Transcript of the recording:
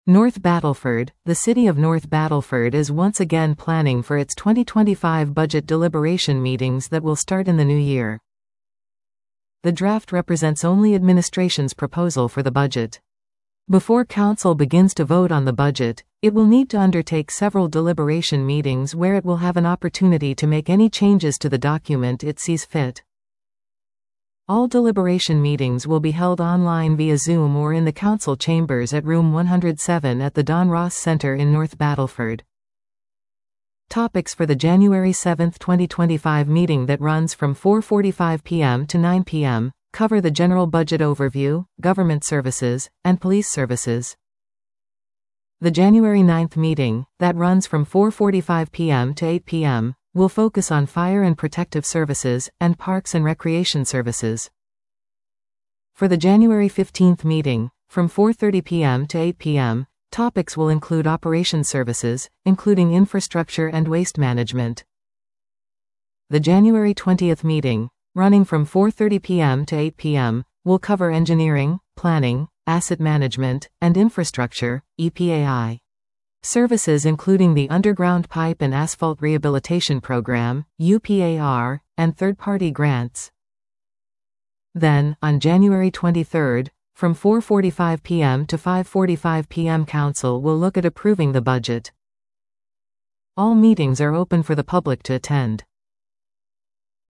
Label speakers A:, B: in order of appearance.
A: North Battleford. The City of North Battleford is once again planning for its 2025 budget deliberation meetings that will start in the new year. The draft represents only administration's proposal for the budget. Before Council begins to vote on the budget, it will need to undertake several deliberation meetings where it will have an opportunity to make any changes to the document it sees fit. All deliberation meetings will be held online via Zoom or in the Council chambers at Room 107 at the Don Ross Center in North Battleford. Topics for the January 7, 2025 meeting that runs from 4:45 p.m. to 9 p.m. cover the general budget overview, government services, and police services. The January 9 meeting, that runs from 4:45 p.m. to 8 p.m., will focus on fire and protective services, and parks and recreation services. For the January 15 meeting, from 4:30 p.m. to 8 p.m., topics will include operations services, including infrastructure and waste management. The January 20 meeting, running from 4:30 p.m. to 8 p.m., will cover engineering, planning, asset management, and infrastructure, EPAI. Services including the Underground Pipe and Asphalt Rehabilitation Program, UPAR, and third-party grants. Then, on January 23, from 4:45 p.m. to 5:45 p.m. Council will look at approving the budget. All meetings are open for the public to attend.